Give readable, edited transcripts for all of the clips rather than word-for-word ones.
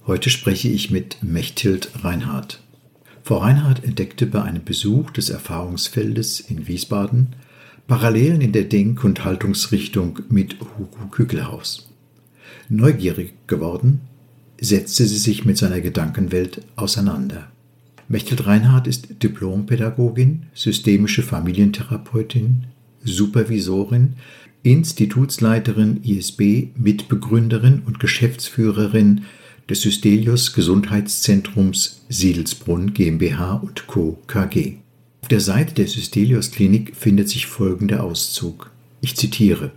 Heute spreche ich mit Mechthild Reinhardt. Frau Reinhardt entdeckte bei einem Besuch des Erfahrungsfeldes in Wiesbaden Parallelen in der Denk- und Haltungsrichtung mit Hugo Küchelhaus. Neugierig geworden, setzte sie sich mit seiner Gedankenwelt auseinander. Mechthild Reinhardt ist Diplompädagogin, systemische Familientherapeutin, Supervisorin, Institutsleiterin ISB, Mitbegründerin und Geschäftsführerin des Systelius Gesundheitszentrums Siedelsbrunn GmbH und Co. KG. Auf der Seite der Systelius Klinik findet sich folgender Auszug. Ich zitiere: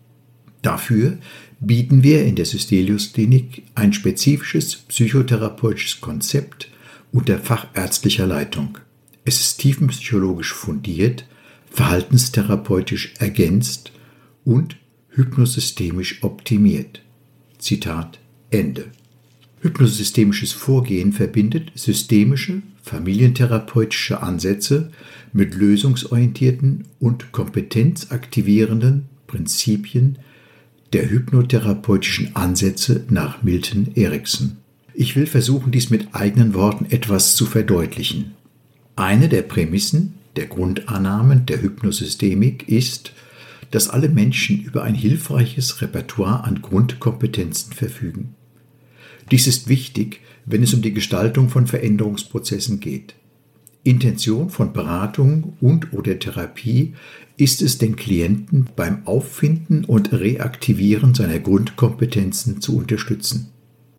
Dafür bieten wir in der Systelius Klinik ein spezifisches psychotherapeutisches Konzept unter fachärztlicher Leitung. Es ist tiefenpsychologisch fundiert, verhaltenstherapeutisch ergänzt und hypnosystemisch optimiert. Zitat Ende. Hypnosystemisches Vorgehen verbindet systemische, familientherapeutische Ansätze mit lösungsorientierten und kompetenzaktivierenden Prinzipien der hypnotherapeutischen Ansätze nach Milton Erickson. Ich will versuchen, dies mit eigenen Worten etwas zu verdeutlichen. Eine der Prämissen, der Grundannahmen der Hypnosystemik ist, dass alle Menschen über ein hilfreiches Repertoire an Grundkompetenzen verfügen. Dies ist wichtig, wenn es um die Gestaltung von Veränderungsprozessen geht. Intention von Beratung und/oder Therapie ist es, den Klienten beim Auffinden und Reaktivieren seiner Grundkompetenzen zu unterstützen.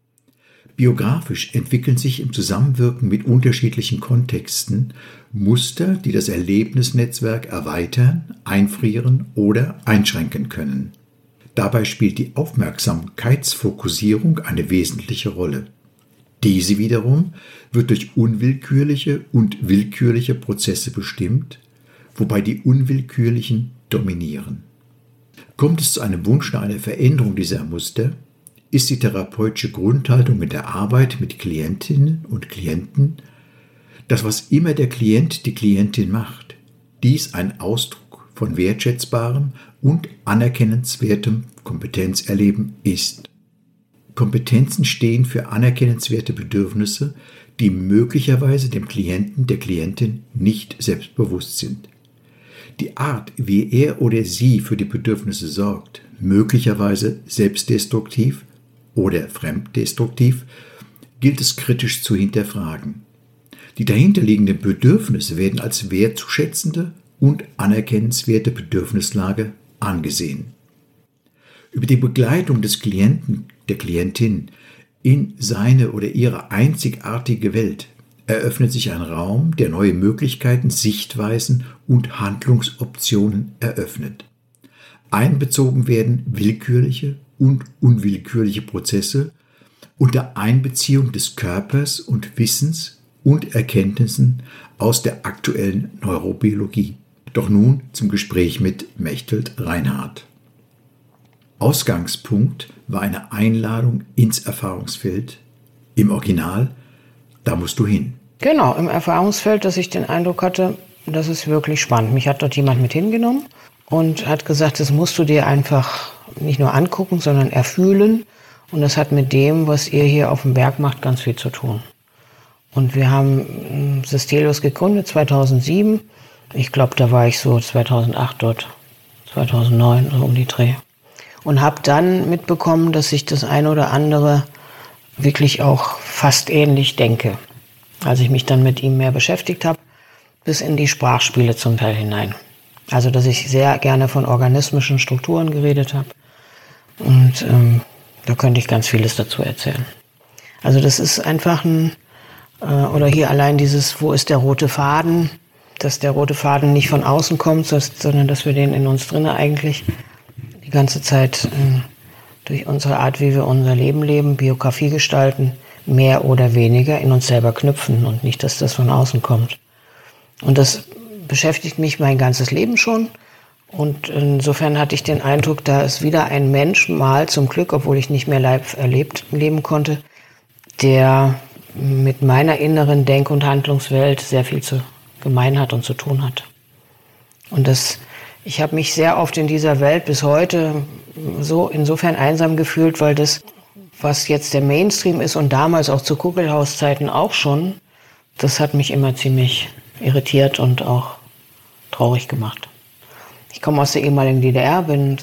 Biografisch entwickeln sich im Zusammenwirken mit unterschiedlichen Kontexten Muster, die das Erlebnisnetzwerk erweitern, einfrieren oder einschränken können. Dabei spielt die Aufmerksamkeitsfokussierung eine wesentliche Rolle. Diese wiederum wird durch unwillkürliche und willkürliche Prozesse bestimmt, wobei die unwillkürlichen dominieren. Kommt es zu einem Wunsch nach einer Veränderung dieser Muster, ist die therapeutische Grundhaltung in der Arbeit mit Klientinnen und Klienten, dass was immer der Klient, die Klientin macht, dies ein Ausdruck von wertschätzbarem und anerkennenswertem Kompetenzerleben ist. Kompetenzen stehen für anerkennenswerte Bedürfnisse, die möglicherweise dem Klienten, der Klientin nicht selbstbewusst sind. Die Art, wie er oder sie für die Bedürfnisse sorgt, möglicherweise selbstdestruktiv oder fremddestruktiv, gilt es kritisch zu hinterfragen. Die dahinterliegenden Bedürfnisse werden als wertzuschätzende und anerkennenswerte Bedürfnislage angesehen. Über die Begleitung des Klienten, der Klientin in seine oder ihre einzigartige Welt eröffnet sich ein Raum, der neue Möglichkeiten, Sichtweisen und Handlungsoptionen eröffnet. Einbezogen werden willkürliche und unwillkürliche Prozesse unter Einbeziehung des Körpers und Wissens und Erkenntnissen aus der aktuellen Neurobiologie. Doch nun zum Gespräch mit Mechthild Reinhardt. Ausgangspunkt war eine Einladung ins Erfahrungsfeld. Im Original, da musst du hin. Genau, im Erfahrungsfeld, dass ich den Eindruck hatte, das ist wirklich spannend. Mich hat dort jemand mit hingenommen und hat gesagt, das musst du dir einfach nicht nur angucken, sondern erfühlen. Und das hat mit dem, was ihr hier auf dem Berg macht, ganz viel zu tun. Und wir haben Systelius gegründet 2007. Ich glaube, da war ich so 2008 dort, 2009, so um die Dreh. Und habe dann mitbekommen, dass ich das eine oder andere wirklich auch fast ähnlich denke. Als ich mich dann mit ihm mehr beschäftigt habe, bis in die Sprachspiele zum Teil hinein. Also, dass ich sehr gerne von organismischen Strukturen geredet habe. Und da könnte ich ganz vieles dazu erzählen. Also das ist einfach oder hier allein dieses, wo ist der rote Faden, dass der rote Faden nicht von außen kommt, sondern dass wir den in uns drinnen eigentlich die ganze Zeit durch unsere Art, wie wir unser Leben leben, Biografie gestalten, mehr oder weniger in uns selber knüpfen und nicht, dass das von außen kommt. Und das beschäftigt mich mein ganzes Leben schon. Und insofern hatte ich den Eindruck, da ist wieder ein Mensch mal zum Glück, obwohl ich nicht mehr live leben konnte, der mit meiner inneren Denk- und Handlungswelt sehr viel zu gemein hat und zu tun hat. Und ich habe mich sehr oft in dieser Welt bis heute so insofern einsam gefühlt, weil das was jetzt der Mainstream ist und damals auch zu Kuckelhaus-Zeiten auch schon, das hat mich immer ziemlich irritiert und auch traurig gemacht. Ich komme aus der ehemaligen DDR, bin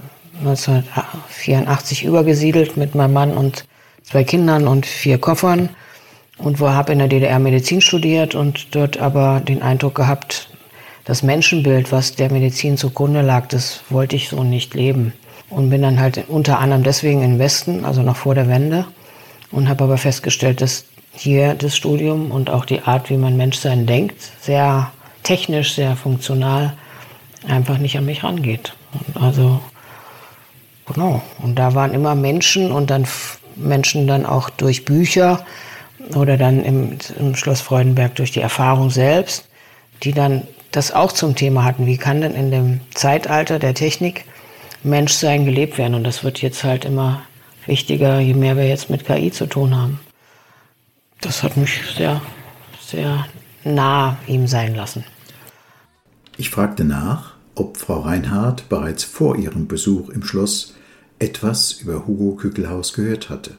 1984 übergesiedelt mit meinem Mann und 2 Kindern und 4 Koffern und habe in der DDR Medizin studiert und dort aber den Eindruck gehabt, das Menschenbild, was der Medizin zugrunde lag, das wollte ich so nicht leben. Und bin dann halt unter anderem deswegen in den Westen, also noch vor der Wende, und habe aber festgestellt, dass hier das Studium und auch die Art, wie man Menschsein denkt, sehr technisch, sehr funktional, einfach nicht an mich rangeht. Und also, genau. Und da waren immer Menschen und dann Menschen dann auch durch Bücher oder dann im Schloss Freudenberg durch die Erfahrung selbst, die dann das auch zum Thema hatten. Wie kann denn in dem Zeitalter der Technik Menschsein gelebt werden? Und das wird jetzt halt immer wichtiger, je mehr wir jetzt mit KI zu tun haben. Das hat mich sehr, sehr nah ihm sein lassen. Ich fragte nach, ob Frau Reinhardt bereits vor ihrem Besuch im Schloss etwas über Hugo Kückelhaus gehört hatte.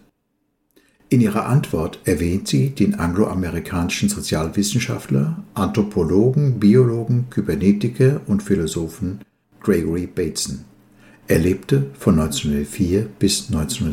In ihrer Antwort erwähnt sie den angloamerikanischen Sozialwissenschaftler, Anthropologen, Biologen, Kybernetiker und Philosophen Gregory Bateson. Er lebte von 1904 bis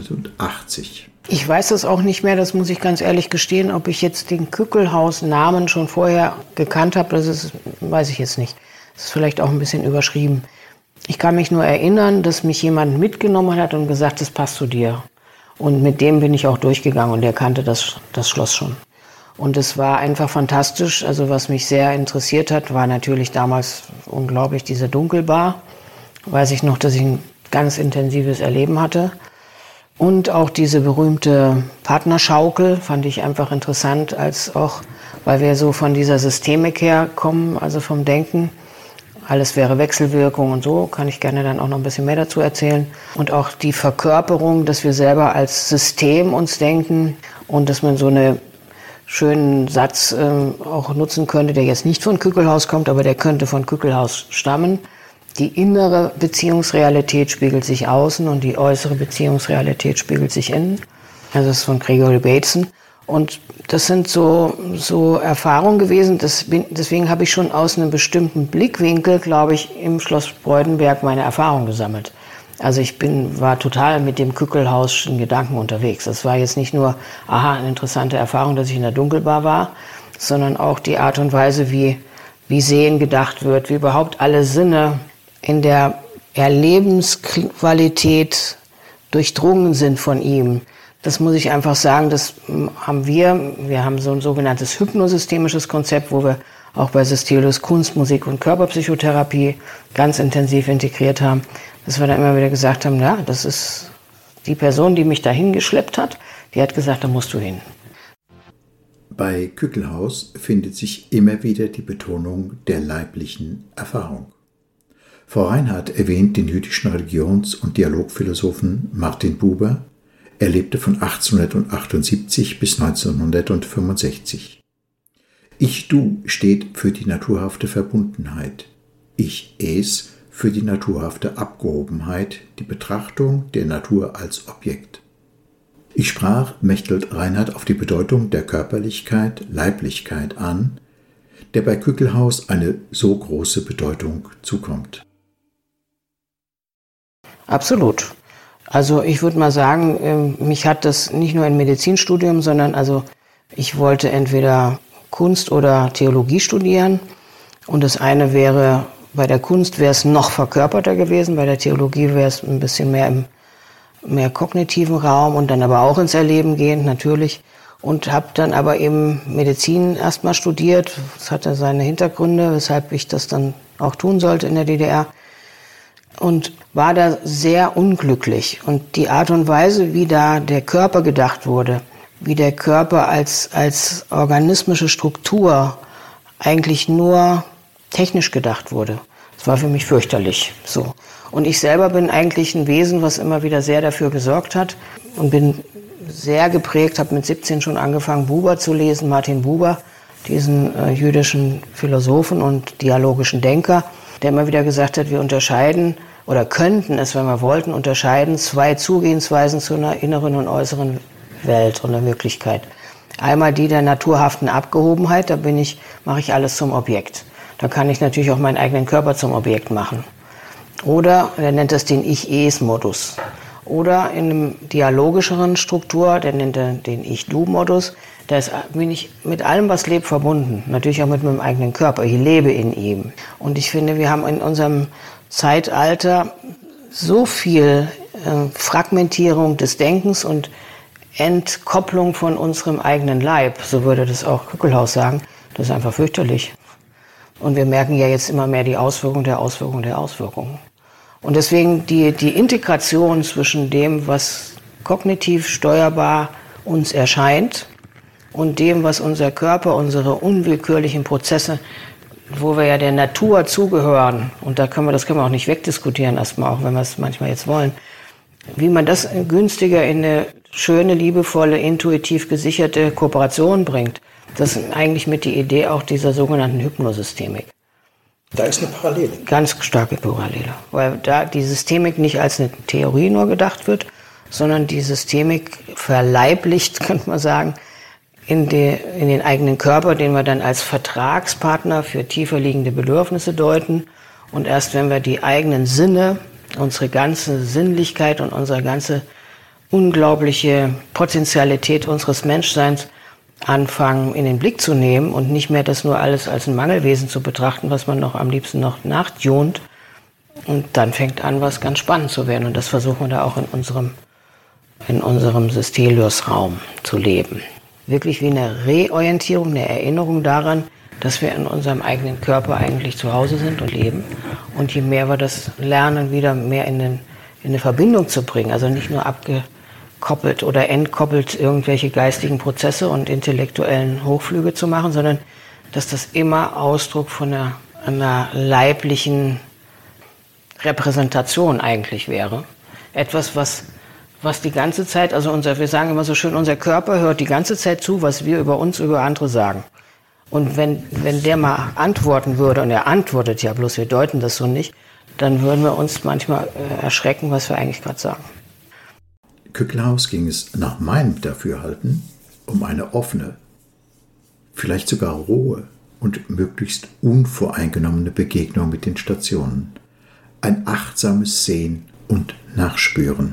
1980. Ich weiß das auch nicht mehr, das muss ich ganz ehrlich gestehen, ob ich jetzt den Kückelhaus-Namen schon vorher gekannt habe, weiß ich jetzt nicht. Das ist vielleicht auch ein bisschen überschrieben. Ich kann mich nur erinnern, dass mich jemand mitgenommen hat und gesagt, das passt zu dir. Und mit dem bin ich auch durchgegangen und der kannte das Schloss schon. Und es war einfach fantastisch. Also was mich sehr interessiert hat, war natürlich damals unglaublich diese Dunkelbar. Weiß ich noch, dass ich ein ganz intensives Erleben hatte. Und auch diese berühmte Partnerschaukel fand ich einfach interessant, als auch, weil wir so von dieser Systemik herkommen, also vom Denken. Alles wäre Wechselwirkung und so, kann ich gerne dann auch noch ein bisschen mehr dazu erzählen. Und auch die Verkörperung, dass wir selber als System uns denken und dass man so einen schönen Satz auch nutzen könnte, der jetzt nicht von Kückelhaus kommt, aber der könnte von Kückelhaus stammen. Die innere Beziehungsrealität spiegelt sich außen und die äußere Beziehungsrealität spiegelt sich innen. Also das ist von Gregory Bateson. Und das sind so Erfahrungen gewesen. Deswegen habe ich schon aus einem bestimmten Blickwinkel, glaube ich, im Schloss Freudenberg meine Erfahrung gesammelt. Also ich war total mit dem Kückelhauschen Gedanken unterwegs. Das war jetzt nicht nur, eine interessante Erfahrung, dass ich in der Dunkelbar war, sondern auch die Art und Weise, wie Sehen gedacht wird, wie überhaupt alle Sinne in der Erlebensqualität durchdrungen sind von ihm. Das muss ich einfach sagen, das haben wir. Wir haben so ein sogenanntes hypnosystemisches Konzept, wo wir auch bei Sestelius Kunst, Musik und Körperpsychotherapie ganz intensiv integriert haben, dass wir da immer wieder gesagt haben, ja, das ist die Person, die mich dahin geschleppt hat, die hat gesagt, da musst du hin. Bei Kückelhaus findet sich immer wieder die Betonung der leiblichen Erfahrung. Frau Reinhardt erwähnt den jüdischen Religions- und Dialogphilosophen Martin Buber. Er lebte von 1878 bis 1965. Ich-Du steht für die naturhafte Verbundenheit. Ich-Es für die naturhafte Abgehobenheit, die Betrachtung der Natur als Objekt. Ich sprach Mechthild Reinhardt auf die Bedeutung der Körperlichkeit, Leiblichkeit an, der bei Kückelhaus eine so große Bedeutung zukommt. Absolut. Also ich würde mal sagen, mich hat das nicht nur im Medizinstudium, sondern also ich wollte entweder Kunst oder Theologie studieren. Und das eine wäre, bei der Kunst wäre es noch verkörperter gewesen, bei der Theologie wäre es ein bisschen mehr im mehr kognitiven Raum und dann aber auch ins Erleben gehend natürlich. Und habe dann aber eben Medizin erstmal studiert. Das hatte seine Hintergründe, weshalb ich das dann auch tun sollte in der DDR. Und war da sehr unglücklich. Und die Art und Weise, wie da der Körper gedacht wurde, wie der Körper als organismische Struktur eigentlich nur technisch gedacht wurde, das war für mich fürchterlich. So. Und ich selber bin eigentlich ein Wesen, was immer wieder sehr dafür gesorgt hat und bin sehr geprägt, habe mit 17 schon angefangen, Buber zu lesen, Martin Buber, diesen jüdischen Philosophen und dialogischen Denker, der immer wieder gesagt hat, wir unterscheiden oder könnten es, wenn wir wollten, unterscheiden, zwei Zugehensweisen zu einer inneren und äußeren Welt und der Wirklichkeit. Einmal die der naturhaften Abgehobenheit, da mache ich alles zum Objekt. Da kann ich natürlich auch meinen eigenen Körper zum Objekt machen. Oder er nennt das den Ich-Es-Modus. Oder in einem dialogischeren Struktur, der nennt er den Ich-Du-Modus. Da bin ich mit allem, was lebt, verbunden. Natürlich auch mit meinem eigenen Körper. Ich lebe in ihm. Und ich finde, wir haben in unserem Zeitalter so viel Fragmentierung des Denkens und Entkopplung von unserem eigenen Leib, so würde das auch Kückelhaus sagen. Das ist einfach fürchterlich. Und wir merken ja jetzt immer mehr die Auswirkungen der Auswirkungen der Auswirkungen. Und deswegen die Integration zwischen dem, was kognitiv steuerbar uns erscheint, und dem, was unser Körper, unsere unwillkürlichen Prozesse, wo wir ja der Natur zugehören, und das können wir auch nicht wegdiskutieren erstmal, auch wenn wir es manchmal jetzt wollen, wie man das günstiger in eine schöne, liebevolle, intuitiv gesicherte Kooperation bringt. Das ist eigentlich mit die Idee auch dieser sogenannten Hypnosystemik. Da ist eine Parallele. Ganz starke Parallele. Weil da die Systemik nicht als eine Theorie nur gedacht wird, sondern die Systemik verleiblicht, könnte man sagen, in den eigenen Körper, den wir dann als Vertragspartner für tiefer liegende Bedürfnisse deuten. Und erst wenn wir die eigenen Sinne, unsere ganze Sinnlichkeit und unsere ganze unglaubliche Potentialität unseres Menschseins anfangen in den Blick zu nehmen und nicht mehr das nur alles als ein Mangelwesen zu betrachten, was man noch am liebsten noch nachjont. Und dann fängt an, was ganz spannend zu werden. Und das versuchen wir da auch in unserem Systelius-Raum zu leben. Wirklich wie eine Reorientierung, eine Erinnerung daran, dass wir in unserem eigenen Körper eigentlich zu Hause sind und leben. Und je mehr wir das lernen, wieder mehr in eine Verbindung zu bringen, also nicht nur abgekoppelt oder entkoppelt irgendwelche geistigen Prozesse und intellektuellen Hochflüge zu machen, sondern dass das immer Ausdruck von einer leiblichen Repräsentation eigentlich wäre. Etwas, was die ganze Zeit, also wir sagen immer so schön, unser Körper hört die ganze Zeit zu, was wir über uns, über andere sagen. Und wenn der mal antworten würde, und er antwortet ja, bloß wir deuten das so nicht, dann würden wir uns manchmal erschrecken, was wir eigentlich gerade sagen. Kückelhaus ging es nach meinem Dafürhalten um eine offene, vielleicht sogar rohe und möglichst unvoreingenommene Begegnung mit den Stationen. Ein achtsames Sehen und Nachspüren.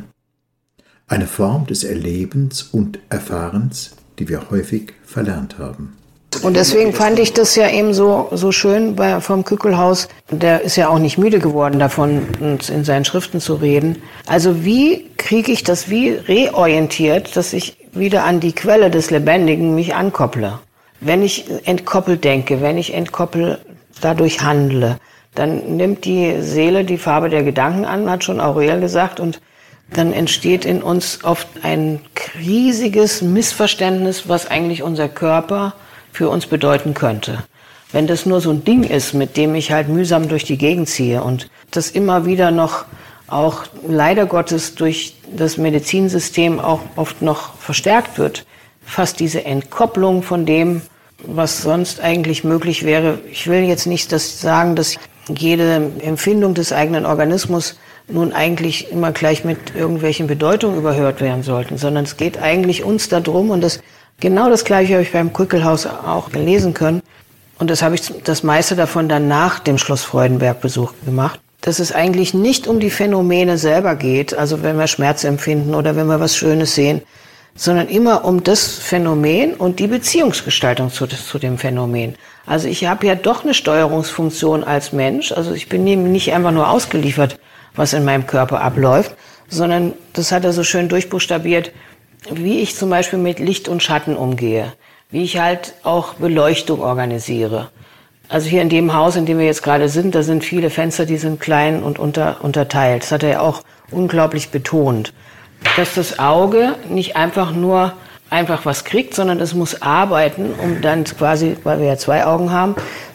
Eine Form des Erlebens und Erfahrens, die wir häufig verlernt haben. Und deswegen fand ich das ja eben so schön vom Kückelhaus. Der ist ja auch nicht müde geworden, davon in seinen Schriften zu reden. Also wie kriege ich das wie reorientiert, dass ich wieder an die Quelle des Lebendigen mich ankopple? Wenn ich entkoppelt denke, wenn ich entkoppelt dadurch handle, dann nimmt die Seele die Farbe der Gedanken an, hat schon Aurel gesagt, und dann entsteht in uns oft ein riesiges Missverständnis, was eigentlich unser Körper für uns bedeuten könnte. Wenn das nur so ein Ding ist, mit dem ich halt mühsam durch die Gegend ziehe und das immer wieder noch auch leider Gottes durch das Medizinsystem auch oft noch verstärkt wird, fast diese Entkopplung von dem, was sonst eigentlich möglich wäre. Ich will jetzt nicht sagen, dass jede Empfindung des eigenen Organismus nun eigentlich immer gleich mit irgendwelchen Bedeutungen überhört werden sollten, sondern es geht eigentlich uns darum, und genau das Gleiche habe ich beim Kückelhaus auch lesen können, und das habe ich das meiste davon dann nach dem Schloss Freudenberg-Besuch gemacht, dass es eigentlich nicht um die Phänomene selber geht, also wenn wir Schmerz empfinden oder wenn wir was Schönes sehen, sondern immer um das Phänomen und die Beziehungsgestaltung zu dem Phänomen. Also ich habe ja doch eine Steuerungsfunktion als Mensch, also ich bin eben nicht einfach nur ausgeliefert, was in meinem Körper abläuft, sondern das hat er so schön durchbuchstabiert, wie ich zum Beispiel mit Licht und Schatten umgehe, wie ich halt auch Beleuchtung organisiere. Also hier in dem Haus, in dem wir jetzt gerade sind, da sind viele Fenster, die sind klein und unterteilt. Das hat er ja auch unglaublich betont. Dass das Auge nicht einfach nur was kriegt, sondern es muss arbeiten, um dann quasi, weil wir ja zwei Augen haben,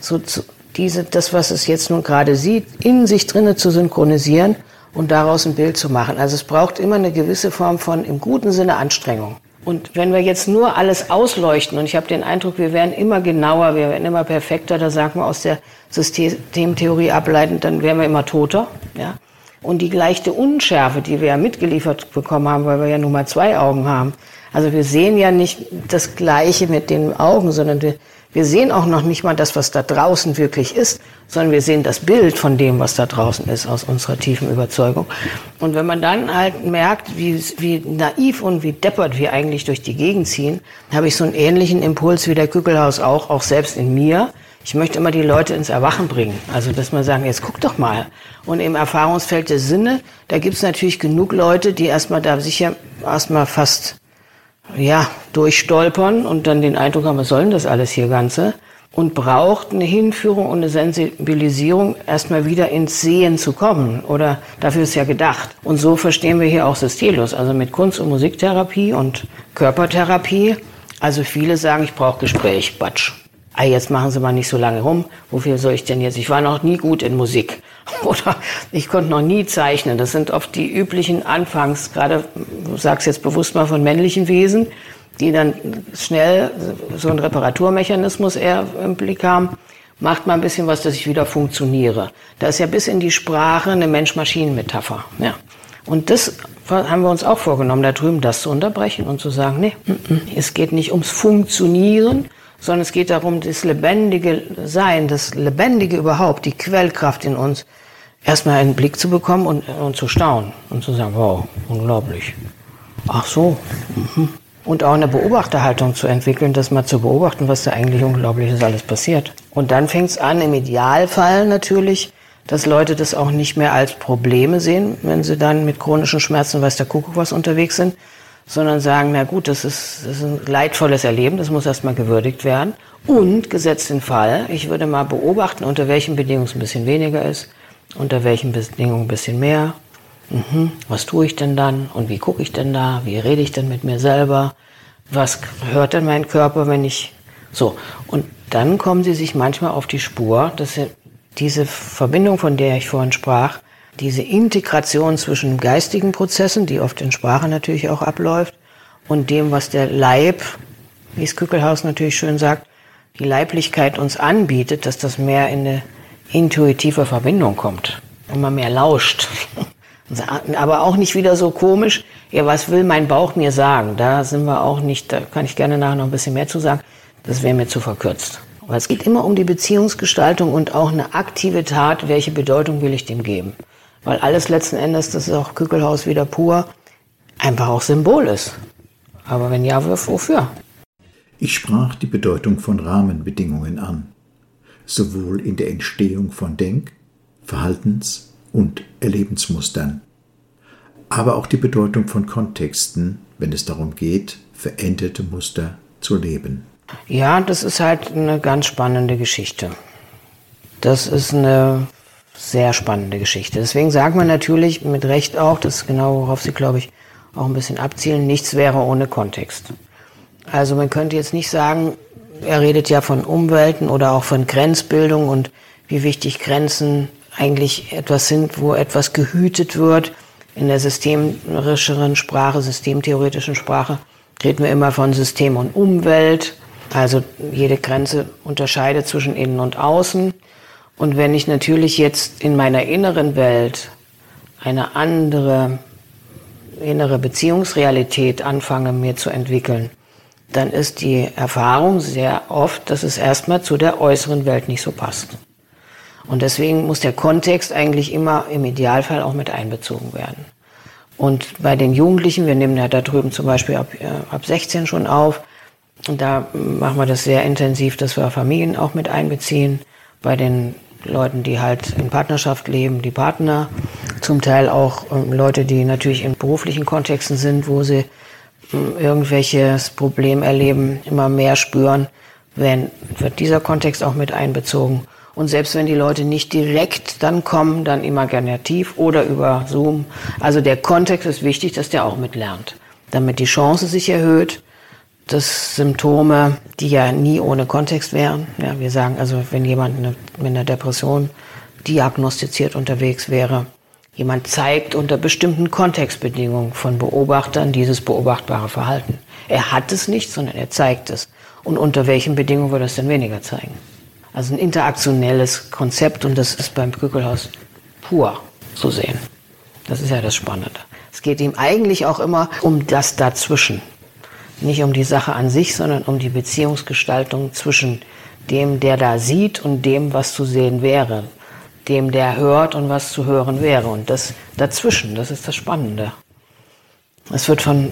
das, was es jetzt nun gerade sieht, in sich drinne zu synchronisieren und daraus ein Bild zu machen. Also es braucht immer eine gewisse Form von, im guten Sinne, Anstrengung. Und wenn wir jetzt nur alles ausleuchten, und ich habe den Eindruck, wir werden immer genauer, wir werden immer perfekter, da sagt man aus der Systemtheorie ableitend, dann werden wir immer toter, ja. Und die leichte Unschärfe, die wir ja mitgeliefert bekommen haben, weil wir ja nur mal 2 Augen haben. Also wir sehen ja nicht das Gleiche mit den Augen, sondern wir sehen auch noch nicht mal das, was da draußen wirklich ist, sondern wir sehen das Bild von dem, was da draußen ist, aus unserer tiefen Überzeugung. Und wenn man dann halt merkt, wie naiv und wie deppert wir eigentlich durch die Gegend ziehen, habe ich so einen ähnlichen Impuls wie der Kückelhaus auch selbst in mir. Ich möchte immer die Leute ins Erwachen bringen. Also, dass man sagen, jetzt guck doch mal. Und im Erfahrungsfeld der Sinne, da gibt es natürlich genug Leute, die erstmal fast, durchstolpern und dann den Eindruck haben, was soll denn das alles hier Ganze? Und braucht eine Hinführung und eine Sensibilisierung, erstmal wieder ins Sehen zu kommen. Oder dafür ist ja gedacht. Und so verstehen wir hier auch Systelus, also mit Kunst- und Musiktherapie und Körpertherapie. Also viele sagen, ich brauche Gespräch, Batsch. Jetzt machen Sie mal nicht so lange rum. Wofür soll ich denn jetzt? Ich war noch nie gut in Musik. Oder ich konnte noch nie zeichnen. Das sind oft die üblichen Anfangs, gerade, du sagst jetzt bewusst mal von männlichen Wesen, die dann schnell so einen Reparaturmechanismus eher im Blick haben. Macht mal ein bisschen was, dass ich wieder funktioniere. Da ist ja bis in die Sprache eine Mensch-Maschinen-Metapher. Ja. Und das haben wir uns auch vorgenommen, da drüben das zu unterbrechen und zu sagen, nee, es geht nicht ums Funktionieren, sondern es geht darum, das lebendige Sein, das Lebendige überhaupt, die Quellkraft in uns, erstmal in den Blick zu bekommen und zu staunen und zu sagen, wow, unglaublich. Ach so. Und auch eine Beobachterhaltung zu entwickeln, das mal zu beobachten, was da eigentlich Unglaubliches alles passiert. Und dann fängt es an, im Idealfall natürlich, dass Leute das auch nicht mehr als Probleme sehen, wenn sie dann mit chronischen Schmerzen, weiß der Kuckuck was unterwegs sind, sondern sagen, na gut, das ist ein leidvolles Erleben, das muss erstmal gewürdigt werden. Und gesetzt den Fall, ich würde mal beobachten, unter welchen Bedingungen es ein bisschen weniger ist, unter welchen Bedingungen ein bisschen mehr. Was tue ich denn dann und wie gucke ich denn da, wie rede ich denn mit mir selber, was hört denn mein Körper, wenn ich so. Und dann kommen sie sich manchmal auf die Spur, dass sie diese Verbindung, von der ich vorhin sprach, diese Integration zwischen geistigen Prozessen, die oft in Sprache natürlich auch abläuft, und dem, was der Leib, wie es Kückelhaus natürlich schön sagt, die Leiblichkeit uns anbietet, dass das mehr in eine intuitive Verbindung kommt und man mehr lauscht. Aber auch nicht wieder so komisch, ja, was will mein Bauch mir sagen? Da sind wir auch nicht, da kann ich gerne nachher noch ein bisschen mehr zu sagen, das wäre mir zu verkürzt. Aber es geht immer um die Beziehungsgestaltung und auch eine aktive Tat, welche Bedeutung will ich dem geben? Weil alles letzten Endes, das ist auch Kückelhaus wieder pur, einfach auch Symbol ist. Aber wenn ja, wofür? Ich sprach die Bedeutung von Rahmenbedingungen an, sowohl in der Entstehung von Denk-, Verhaltens- und Erlebensmustern, aber auch die Bedeutung von Kontexten, wenn es darum geht, veränderte Muster zu leben. Ja, das ist halt eine ganz spannende Geschichte. Das ist eine sehr spannende Geschichte. Deswegen sagt man natürlich mit Recht auch, das ist genau, worauf Sie, glaube ich, auch ein bisschen abzielen, nichts wäre ohne Kontext. Also man könnte jetzt nicht sagen, er redet ja von Umwelten oder auch von Grenzbildung und wie wichtig Grenzen eigentlich etwas sind, wo etwas gehütet wird. In der systemischeren Sprache, systemtheoretischen Sprache, reden wir immer von System und Umwelt. Also jede Grenze unterscheidet zwischen innen und außen. Und wenn ich natürlich jetzt in meiner inneren Welt eine andere innere Beziehungsrealität anfange mir zu entwickeln, dann ist die Erfahrung sehr oft, dass es erstmal zu der äußeren Welt nicht so passt. Und deswegen muss der Kontext eigentlich immer im Idealfall auch mit einbezogen werden. Und bei den Jugendlichen, wir nehmen ja da drüben zum Beispiel ab 16 schon auf, und da machen wir das sehr intensiv, dass wir Familien auch mit einbeziehen. Bei den Leuten, die halt in Partnerschaft leben, die Partner, zum Teil auch Leute, die natürlich in beruflichen Kontexten sind, wo sie irgendwelches Problem erleben, immer mehr spüren, wird dieser Kontext auch mit einbezogen. Und selbst wenn die Leute nicht direkt dann kommen, dann imaginativ oder über Zoom. Also der Kontext ist wichtig, dass der auch mitlernt, damit die Chance sich erhöht, dass Symptome, die ja nie ohne Kontext wären, ja, wir sagen also, wenn jemand mit einer Depression diagnostiziert unterwegs wäre, jemand zeigt unter bestimmten Kontextbedingungen von Beobachtern dieses beobachtbare Verhalten. Er hat es nicht, sondern er zeigt es. Und unter welchen Bedingungen würde es denn weniger zeigen? Also ein interaktionelles Konzept, und das ist beim Kückelhaus pur zu sehen. Das ist ja das Spannende. Es geht ihm eigentlich auch immer um das Dazwischen. Nicht um die Sache an sich, sondern um die Beziehungsgestaltung zwischen dem, der da sieht, und dem, was zu sehen wäre. Dem, der hört und was zu hören wäre. Und das dazwischen, das ist das Spannende. Das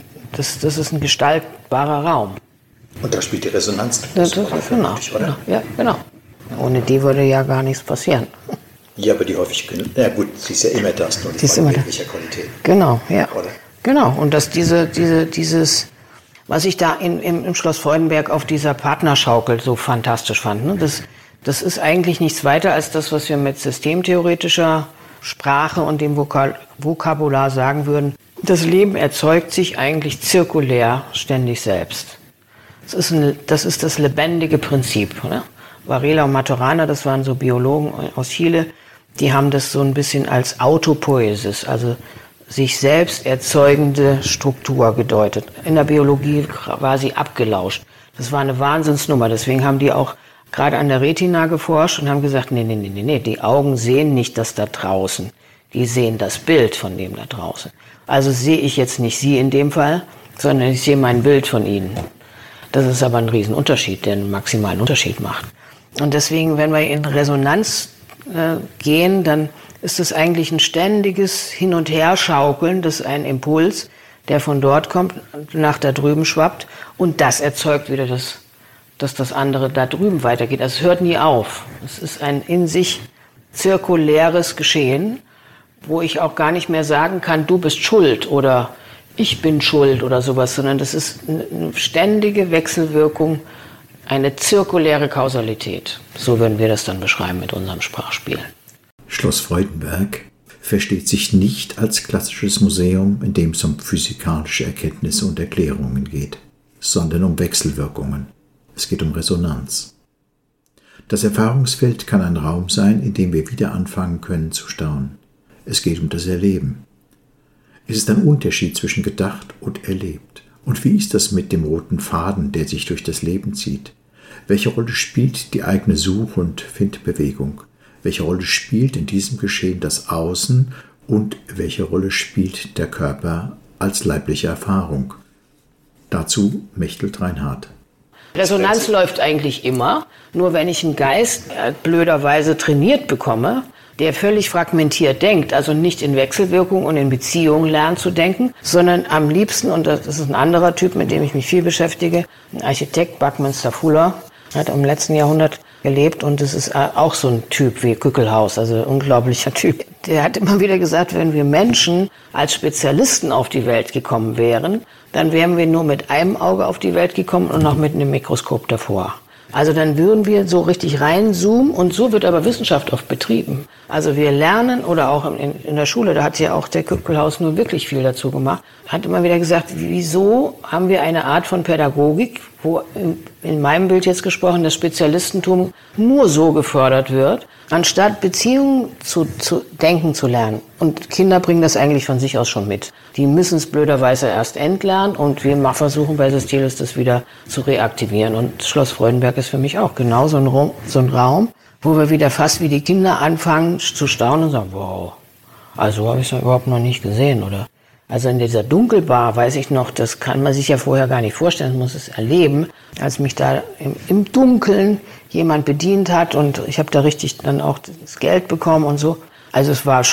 ist ein gestaltbarer Raum. Und da spielt die Resonanz. Genau, oder? Ja, genau. Ohne die würde ja gar nichts passieren. Ja, aber die häufig, ja gut, sie ist ja immer das, nur die von jeglicher Qualität. Genau, ja. Oder? Genau, und dass dieses, was ich da im Schloss Freudenberg auf dieser Partnerschaukel so fantastisch fand, ne? Das ist eigentlich nichts weiter als das, was wir mit systemtheoretischer Sprache und dem Vokabular sagen würden. Das Leben erzeugt sich eigentlich zirkulär ständig selbst. Das ist das lebendige Prinzip. Oder? Varela und Maturana, das waren so Biologen aus Chile, die haben das so ein bisschen als Autopoiesis, also sich selbst erzeugende Struktur gedeutet. In der Biologie war sie abgelauscht. Das war eine Wahnsinnsnummer. Deswegen haben die auch gerade an der Retina geforscht und haben gesagt, nee, die Augen sehen nicht das da draußen. Die sehen das Bild von dem da draußen. Also sehe ich jetzt nicht Sie in dem Fall, sondern ich sehe mein Bild von Ihnen. Das ist aber ein Riesenunterschied, der einen maximalen Unterschied macht. Und deswegen, wenn wir in Resonanz gehen, dann ist es eigentlich ein ständiges Hin- und Herschaukeln, das ist ein Impuls, der von dort kommt, nach da drüben schwappt, und das erzeugt wieder dass das andere da drüben weitergeht. Also es hört nie auf. Es ist ein in sich zirkuläres Geschehen, wo ich auch gar nicht mehr sagen kann, du bist schuld oder ich bin schuld oder sowas, sondern das ist eine ständige Wechselwirkung, eine zirkuläre Kausalität. So würden wir das dann beschreiben mit unserem Sprachspiel. Schloss Freudenberg versteht sich nicht als klassisches Museum, in dem es um physikalische Erkenntnisse und Erklärungen geht, sondern um Wechselwirkungen. Es geht um Resonanz. Das Erfahrungsfeld kann ein Raum sein, in dem wir wieder anfangen können zu staunen. Es geht um das Erleben. Es ist ein Unterschied zwischen gedacht und erlebt. Und wie ist das mit dem roten Faden, der sich durch das Leben zieht? Welche Rolle spielt die eigene Such- und Findbewegung? Welche Rolle spielt in diesem Geschehen das Außen und welche Rolle spielt der Körper als leibliche Erfahrung? Dazu Mechthild Reinhardt. Resonanz läuft eigentlich immer, nur wenn ich einen Geist blöderweise trainiert bekomme, der völlig fragmentiert denkt, also nicht in Wechselwirkung und in Beziehungen lernt zu denken, sondern am liebsten, und das ist ein anderer Typ, mit dem ich mich viel beschäftige, ein Architekt, Buckminster Fuller, hat im letzten Jahrhundert gelebt, und das ist auch so ein Typ wie Kückelhaus, also ein unglaublicher Typ. Der hat immer wieder gesagt, wenn wir Menschen als Spezialisten auf die Welt gekommen wären, dann wären wir nur mit einem Auge auf die Welt gekommen und noch mit einem Mikroskop davor. Also dann würden wir so richtig reinzoomen, und so wird aber Wissenschaft oft betrieben. Also wir lernen, oder auch in der Schule, da hat ja auch der Kückelhaus nur wirklich viel dazu gemacht, hat immer wieder gesagt, wieso haben wir eine Art von Pädagogik, wo in meinem Bild jetzt gesprochen das Spezialistentum nur so gefördert wird, anstatt Beziehungen zu denken zu lernen. Und Kinder bringen das eigentlich von sich aus schon mit. Die müssen es blöderweise erst entlernen, und wir versuchen bei Sestilis das wieder zu reaktivieren. Und Schloss Freudenberg ist für mich auch genau so ein Raum, wo wir wieder fast wie die Kinder anfangen zu staunen und sagen, wow, also habe ich es ja überhaupt noch nicht gesehen, oder? Also in dieser Dunkelbar, weiß ich noch, das kann man sich ja vorher gar nicht vorstellen, man muss es erleben, als mich da im Dunkeln jemand bedient hat, und ich habe da richtig dann auch das Geld bekommen und so. Also es war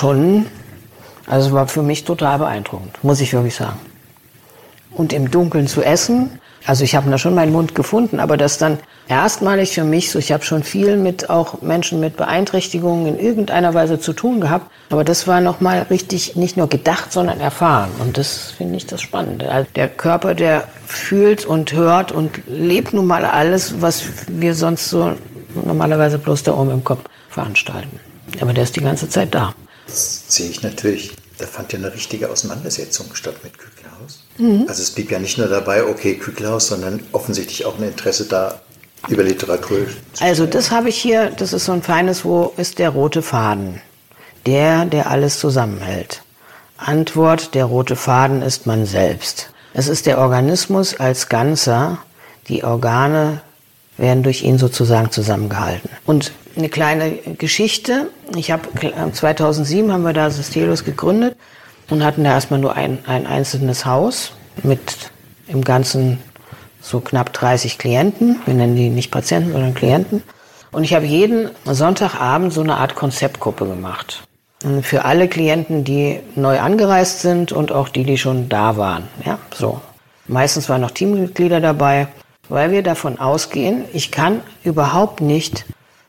für mich total beeindruckend, muss ich wirklich sagen. Und im Dunkeln zu essen, also ich habe da schon meinen Mund gefunden, aber das dann erstmalig für mich so, ich habe schon viel mit auch Menschen mit Beeinträchtigungen in irgendeiner Weise zu tun gehabt, aber das war nochmal richtig nicht nur gedacht, sondern erfahren, und das finde ich das Spannende. Also der Körper, der fühlt und hört und lebt nun mal alles, was wir sonst so normalerweise bloß da oben im Kopf veranstalten. Aber der ist die ganze Zeit da. Das sehe ich natürlich. Da fand ja eine richtige Auseinandersetzung statt mit Kückelhaus. Also es blieb ja nicht nur dabei, okay, Kückelhaus, sondern offensichtlich auch ein Interesse da über Literatur. Also das habe ich hier, das ist so ein feines, wo ist der rote Faden? Der alles zusammenhält. Antwort, der rote Faden ist man selbst. Es ist der Organismus als Ganzer, die Organe werden durch ihn sozusagen zusammengehalten. Und eine kleine Geschichte, 2007 haben wir da Sestilis gegründet, und hatten da erstmal nur ein einzelnes Haus mit im Ganzen so knapp 30 Klienten. Wir nennen die nicht Patienten, sondern Klienten. Und ich habe jeden Sonntagabend so eine Art Konzeptgruppe gemacht. Für alle Klienten, die neu angereist sind und auch die schon da waren. Ja, so. Meistens waren noch Teammitglieder dabei, weil wir davon ausgehen, ich kann überhaupt nicht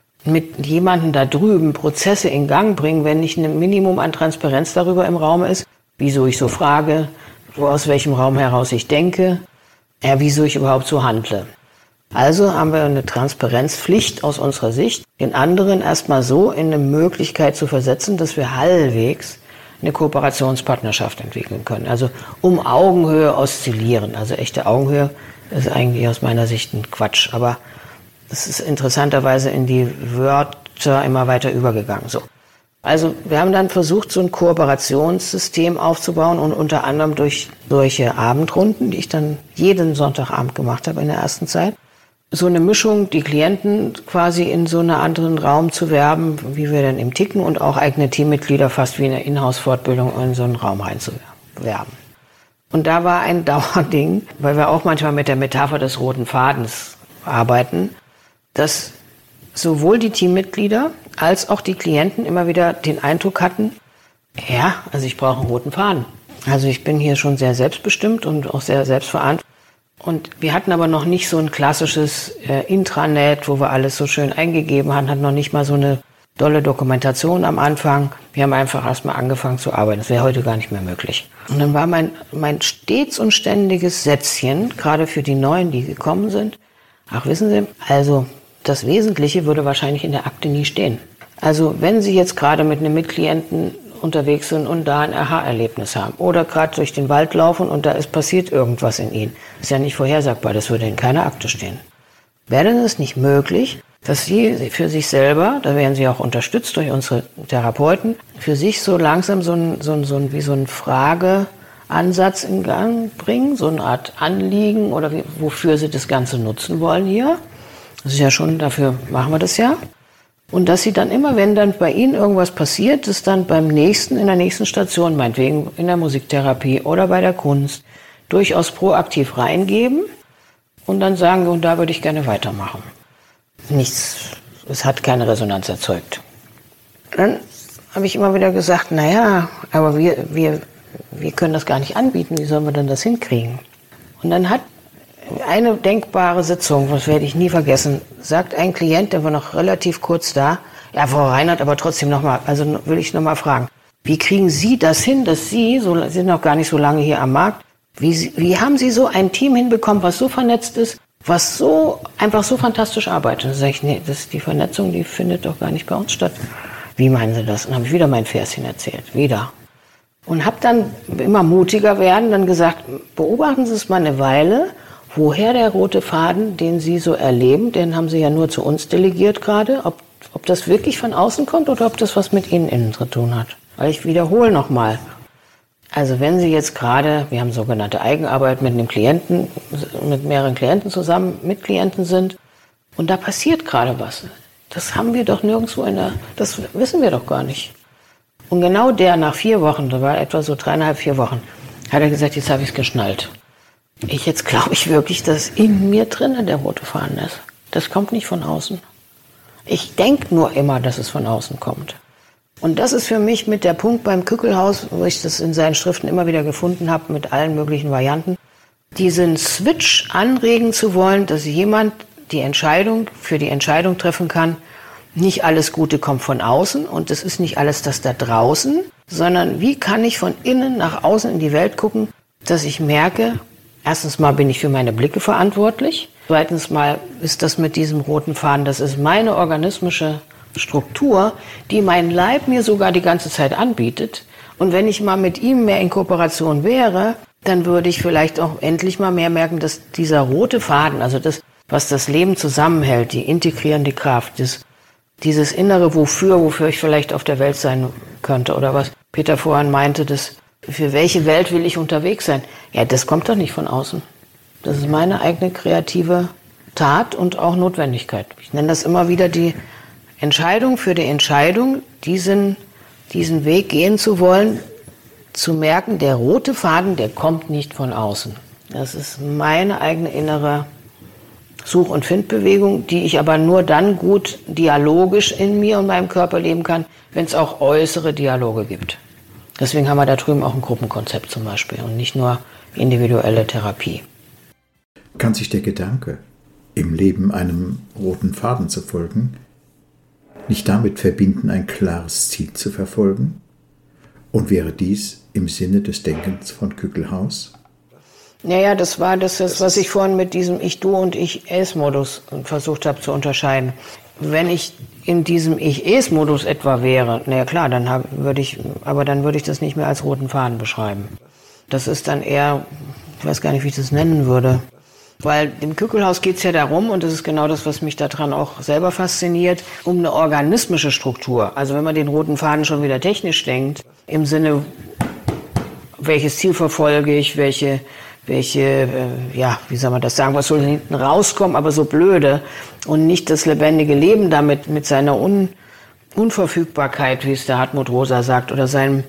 mit jemandem da drüben Prozesse in Gang bringen, wenn nicht ein Minimum an Transparenz darüber im Raum ist, wieso ich so frage, aus welchem Raum heraus ich denke, wieso ich überhaupt so handle. Also haben wir eine Transparenzpflicht aus unserer Sicht, den anderen erstmal so in eine Möglichkeit zu versetzen, dass wir halbwegs eine Kooperationspartnerschaft entwickeln können. Also um Augenhöhe oszillieren. Also echte Augenhöhe ist eigentlich aus meiner Sicht ein Quatsch. Aber das ist interessanterweise in die Wörter immer weiter übergegangen. So. Also wir haben dann versucht, so ein Kooperationssystem aufzubauen und unter anderem durch solche Abendrunden, die ich dann jeden Sonntagabend gemacht habe in der ersten Zeit, so eine Mischung, die Klienten quasi in so einen anderen Raum zu werben, wie wir denn im Ticken und auch eigene Teammitglieder fast wie eine Inhouse-Fortbildung in so einen Raum reinzuwerben. Und da war ein Dauerding, weil wir auch manchmal mit der Metapher des roten Fadens arbeiten, dass sowohl die Teammitglieder als auch die Klienten immer wieder den Eindruck hatten, ja, also ich brauche einen roten Faden. Also ich bin hier schon sehr selbstbestimmt und auch sehr selbstverantwortlich. Und wir hatten aber noch nicht so ein klassisches Intranet, wo wir alles so schön eingegeben haben, hatten noch nicht mal so eine dolle Dokumentation am Anfang. Wir haben einfach erstmal angefangen zu arbeiten. Das wäre heute gar nicht mehr möglich. Und dann war mein stets und ständiges Sätzchen, gerade für die Neuen, die gekommen sind, ach wissen Sie, also das Wesentliche würde wahrscheinlich in der Akte nie stehen. Also wenn Sie jetzt gerade mit einem Mitklienten unterwegs sind und da ein Aha-Erlebnis haben oder gerade durch den Wald laufen und da ist passiert irgendwas in Ihnen, ist ja nicht vorhersagbar, das würde in keiner Akte stehen. Wäre es nicht möglich, dass Sie für sich selber, da werden Sie auch unterstützt durch unsere Therapeuten, für sich so langsam so ein Frageansatz in Gang bringen, so eine Art Anliegen oder wofür Sie das Ganze nutzen wollen hier. Das ist ja schon, dafür machen wir das ja. Und dass Sie dann immer, wenn dann bei Ihnen irgendwas passiert, das dann in der nächsten Station, meinetwegen in der Musiktherapie oder bei der Kunst, durchaus proaktiv reingeben und dann sagen, und da würde ich gerne weitermachen. Nichts, es hat keine Resonanz erzeugt. Dann habe ich immer wieder gesagt, naja, aber wir können das gar nicht anbieten, wie sollen wir denn das hinkriegen? Und dann hat eine denkbare Sitzung, das werde ich nie vergessen, sagt ein Klient, der war noch relativ kurz da, ja, Frau Reinhardt, aber trotzdem nochmal, also will ich nochmal fragen, wie kriegen Sie das hin, dass Sie sind noch gar nicht so lange hier am Markt, wie haben Sie so ein Team hinbekommen, was so vernetzt ist, was so einfach so fantastisch arbeitet? Und dann sage ich, nee, die Vernetzung, die findet doch gar nicht bei uns statt. Wie meinen Sie das? Und dann habe ich wieder mein Verschen erzählt, wieder. Und habe dann immer mutiger werden, dann gesagt, beobachten Sie es mal eine Weile, woher der rote Faden, den Sie so erleben, den haben Sie ja nur zu uns delegiert gerade, ob das wirklich von außen kommt oder ob das was mit Ihnen innen zu tun hat. Weil ich wiederhole nochmal. Also wenn Sie jetzt gerade, wir haben sogenannte Eigenarbeit mit mehreren Klienten zusammen, mit Klienten sind und da passiert gerade was. Das haben wir doch nirgendwo das wissen wir doch gar nicht. Und genau der nach 4 Wochen, da war etwa so 3,5, 4 Wochen, hat er gesagt, jetzt habe ich es geschnallt. Jetzt glaube ich wirklich, dass in mir drinnen der rote Faden ist. Das kommt nicht von außen. Ich denke nur immer, dass es von außen kommt. Und das ist für mich mit der Punkt beim Kückelhaus, wo ich das in seinen Schriften immer wieder gefunden habe, mit allen möglichen Varianten, diesen Switch anregen zu wollen, dass jemand für die Entscheidung treffen kann, nicht alles Gute kommt von außen und es ist nicht alles das da draußen, sondern wie kann ich von innen nach außen in die Welt gucken, dass ich merke, erstens mal bin ich für meine Blicke verantwortlich, zweitens mal ist das mit diesem roten Faden, das ist meine organismische Struktur, die mein Leib mir sogar die ganze Zeit anbietet. Und wenn ich mal mit ihm mehr in Kooperation wäre, dann würde ich vielleicht auch endlich mal mehr merken, dass dieser rote Faden, also das, was das Leben zusammenhält, die integrierende Kraft, dieses innere wofür ich vielleicht auf der Welt sein könnte oder was Peter vorhin meinte, für welche Welt will ich unterwegs sein? Ja, das kommt doch nicht von außen. Das ist meine eigene kreative Tat und auch Notwendigkeit. Ich nenne das immer wieder die Entscheidung für die Entscheidung, diesen Weg gehen zu wollen, zu merken, der rote Faden, der kommt nicht von außen. Das ist meine eigene innere Such- und Findbewegung, die ich aber nur dann gut dialogisch in mir und meinem Körper leben kann, wenn es auch äußere Dialoge gibt. Deswegen haben wir da drüben auch ein Gruppenkonzept zum Beispiel und nicht nur individuelle Therapie. Kann sich der Gedanke, im Leben einem roten Faden zu folgen, nicht damit verbinden, ein klares Ziel zu verfolgen? Und wäre dies im Sinne des Denkens von Kückelhaus? Naja, das war das, was ich vorhin mit diesem Ich-Du- und Ich-Es-Modus versucht habe zu unterscheiden. Wenn ich in diesem Ich-Es-Modus etwa wäre, naja klar, dann würde ich das nicht mehr als roten Faden beschreiben. Das ist dann eher, ich weiß gar nicht, wie ich das nennen würde. Weil im Kückelhaus geht es ja darum, und das ist genau das, was mich daran auch selber fasziniert, um eine organismische Struktur. Also wenn man den roten Faden schon wieder technisch denkt, im Sinne, welches Ziel verfolge ich, welche, wie soll man das sagen, was soll hinten rauskommen, aber so blöde und nicht das lebendige Leben damit mit seiner Unverfügbarkeit, wie es der Hartmut Rosa sagt, oder seiner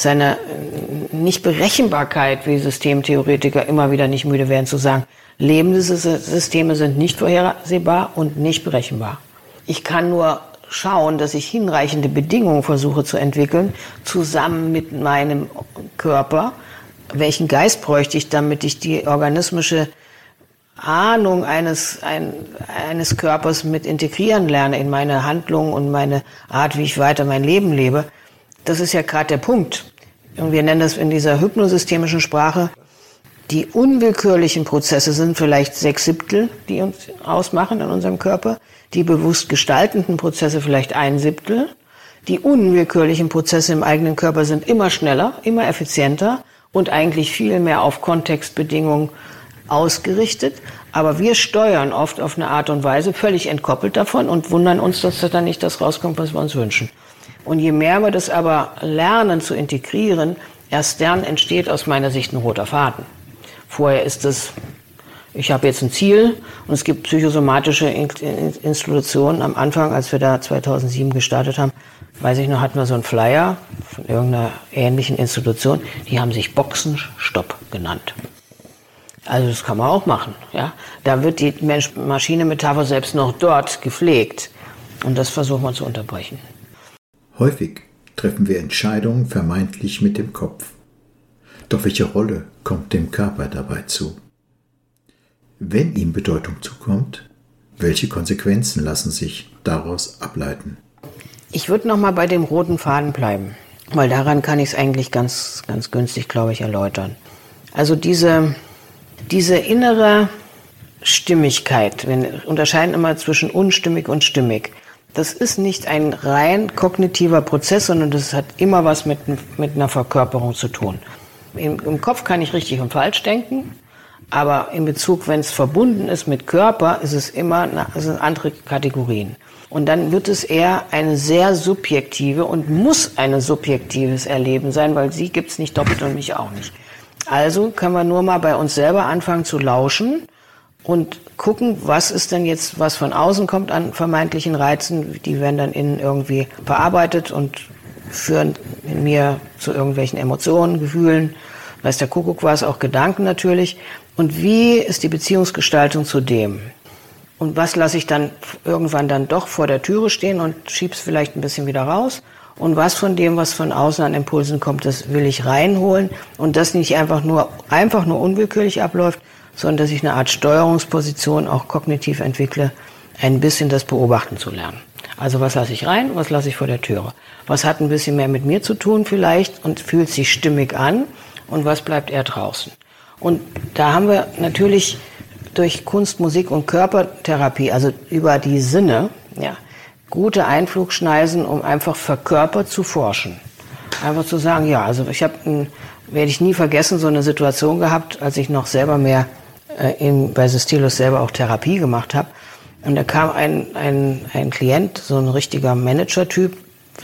Nichtberechenbarkeit, wie Systemtheoretiker immer wieder nicht müde werden zu sagen, lebende Systeme sind nicht vorhersehbar und nicht berechenbar. Ich kann nur schauen, dass ich hinreichende Bedingungen versuche zu entwickeln, zusammen mit meinem Körper. Welchen Geist bräuchte ich, damit ich die organismische Ahnung eines Körpers mit integrieren lerne in meine Handlungen und meine Art, wie ich weiter mein Leben lebe? Das ist ja gerade der Punkt. Und wir nennen das in dieser hypnosystemischen Sprache, die unwillkürlichen Prozesse sind vielleicht 6/7, die uns ausmachen in unserem Körper. Die bewusst gestaltenden Prozesse vielleicht 1/7. Die unwillkürlichen Prozesse im eigenen Körper sind immer schneller, immer effizienter und eigentlich viel mehr auf Kontextbedingungen ausgerichtet. Aber wir steuern oft auf eine Art und Weise völlig entkoppelt davon und wundern uns, dass da dann nicht das rauskommt, was wir uns wünschen. Und je mehr wir das aber lernen zu integrieren, erst dann entsteht aus meiner Sicht ein roter Faden. Vorher ist es, ich habe jetzt ein Ziel und es gibt psychosomatische Institutionen. Am Anfang, als wir da 2007 gestartet haben, weiß ich noch, hatten wir so einen Flyer von irgendeiner ähnlichen Institution, die haben sich Boxenstopp genannt. Also das kann man auch machen. Ja? Da wird die Mensch-Maschine-Metapher selbst noch dort gepflegt und das versuchen wir zu unterbrechen. Häufig treffen wir Entscheidungen vermeintlich mit dem Kopf. Doch welche Rolle kommt dem Körper dabei zu? Wenn ihm Bedeutung zukommt, welche Konsequenzen lassen sich daraus ableiten? Ich würde noch mal bei dem roten Faden bleiben, weil daran kann ich es eigentlich ganz, ganz günstig, glaube ich, erläutern. Also diese innere Stimmigkeit, wir unterscheiden immer zwischen unstimmig und stimmig. Das ist nicht ein rein kognitiver Prozess, sondern das hat immer was mit einer Verkörperung zu tun. Im Kopf kann ich richtig und falsch denken, aber in Bezug, wenn es verbunden ist mit Körper, ist es immer sind andere Kategorien. Und dann wird es eher eine sehr subjektive und muss ein subjektives Erleben sein, weil sie gibt es nicht doppelt und mich auch nicht. Also können wir nur mal bei uns selber anfangen zu lauschen und gucken, was ist denn jetzt, was von außen kommt an vermeintlichen Reizen, die werden dann innen irgendwie verarbeitet und führen in mir zu irgendwelchen Emotionen, Gefühlen, weiß der Kuckuck was, auch Gedanken natürlich. Und wie ist die Beziehungsgestaltung zu dem? Und was lasse ich dann irgendwann dann doch vor der Türe stehen und schieb's vielleicht ein bisschen wieder raus? Und was von dem, was von außen an Impulsen kommt, das will ich reinholen und das nicht einfach nur unwillkürlich abläuft, sondern dass ich eine Art Steuerungsposition auch kognitiv entwickle, ein bisschen das Beobachten zu lernen. Also was lasse ich rein, was lasse ich vor der Türe? Was hat ein bisschen mehr mit mir zu tun vielleicht und fühlt sich stimmig an und was bleibt eher draußen? Und da haben wir natürlich durch Kunst, Musik und Körpertherapie, also über die Sinne, ja, gute Einflugschneisen, um einfach verkörpert zu forschen. Einfach zu sagen, ja, also werde ich nie vergessen, so eine Situation gehabt, als ich noch selber mehr bei Systelus selber auch Therapie gemacht habe. Und da kam ein Klient, so ein richtiger Manager-Typ,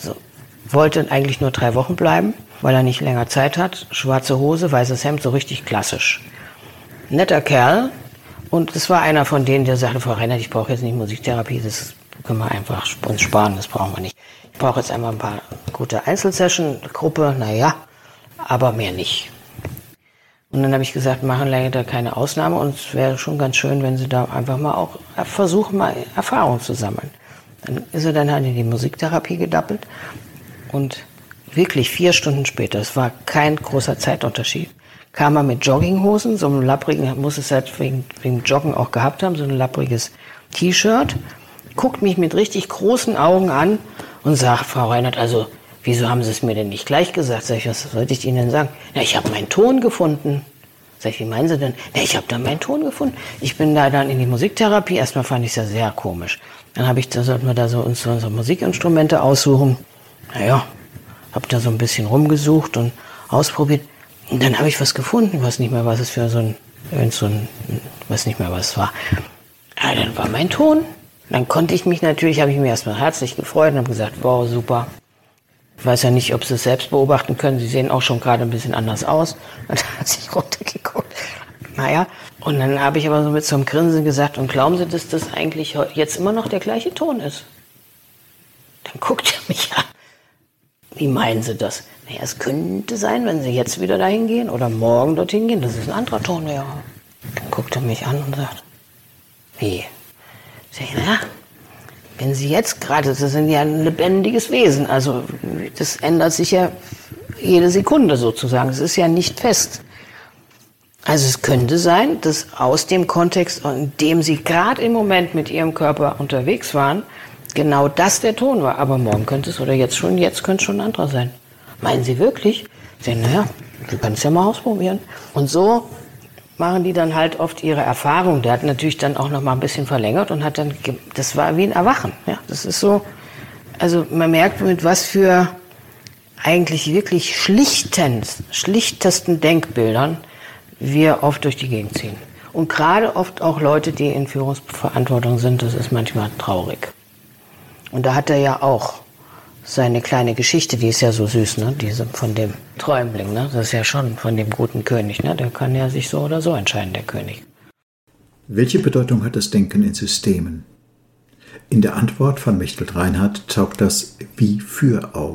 wollte eigentlich nur 3 Wochen bleiben, weil er nicht länger Zeit hat. Schwarze Hose, weißes Hemd, so richtig klassisch. Netter Kerl. Und es war einer von denen, der sagte, Frau Reinhardt, ich brauche jetzt nicht Musiktherapie, das können wir einfach uns sparen, das brauchen wir nicht. Ich brauche jetzt einmal ein paar gute Einzelsession, Gruppe, naja. aber mehr nicht. Und dann habe ich gesagt, machen leider keine Ausnahme und es wäre schon ganz schön, wenn Sie da einfach mal auch versuchen, mal Erfahrung zu sammeln. Dann ist er dann halt in die Musiktherapie gedappelt und wirklich 4 Stunden später, es war kein großer Zeitunterschied, kam er mit Jogginghosen, so einem lapprigen, muss es halt wegen Joggen auch gehabt haben, so ein lappriges T-Shirt, guckt mich mit richtig großen Augen an und sagt, Frau Reinhardt, also wieso haben Sie es mir denn nicht gleich gesagt? Sag ich, was sollte ich Ihnen denn sagen? Na, ich habe meinen Ton gefunden. Sag ich, wie meinen Sie denn? Na, ich habe da meinen Ton gefunden. Ich bin da dann in die Musiktherapie. Erstmal fand ich es ja sehr komisch. Dann sollten wir da so unsere Musikinstrumente aussuchen. Naja, habe da so ein bisschen rumgesucht und ausprobiert. Und dann habe ich was gefunden. Ich weiß nicht mehr, was es für weiß nicht mehr, was es war. Ja, dann war mein Ton. Dann habe ich mich erstmal herzlich gefreut und habe gesagt, wow, super. Ich weiß ja nicht, ob Sie es selbst beobachten können. Sie sehen auch schon gerade ein bisschen anders aus. Und dann hat sich runtergeguckt. Naja, und dann habe ich aber so mit so einem Grinsen gesagt, und glauben Sie, dass das eigentlich jetzt immer noch der gleiche Ton ist? Dann guckt er mich an. Wie meinen Sie das? Naja, es könnte sein, wenn Sie jetzt wieder dahin gehen oder morgen dorthin gehen, das ist ein anderer Ton, ja. Dann guckt er mich an und sagt, wie? Sag ich, naja, wenn Sie jetzt gerade, Sie sind ja ein lebendiges Wesen, also das ändert sich ja jede Sekunde sozusagen, es ist ja nicht fest. Also es könnte sein, dass aus dem Kontext, in dem Sie gerade im Moment mit Ihrem Körper unterwegs waren, genau das der Ton war. Aber morgen könnte es, oder jetzt könnte es schon ein anderer sein. Meinen Sie wirklich? Ich sage, naja, wir können es ja mal ausprobieren. Und so machen die dann halt oft ihre Erfahrung. Der hat natürlich dann auch noch mal ein bisschen verlängert und hat dann, das war wie ein Erwachen. Ja, das ist so, also man merkt, mit was für eigentlich wirklich schlichtesten Denkbildern wir oft durch die Gegend ziehen. Und gerade oft auch Leute, die in Führungsverantwortung sind, das ist manchmal traurig. Und da hat er ja auch seine kleine Geschichte, die ist ja so süß, ne? Diese von dem Träumling, ne? Das ist ja schon von dem guten König, ne? Der kann ja sich so oder so entscheiden, der König. Welche Bedeutung hat das Denken in Systemen? In der Antwort von Mechthild Reinhardt taucht das Wie für auf.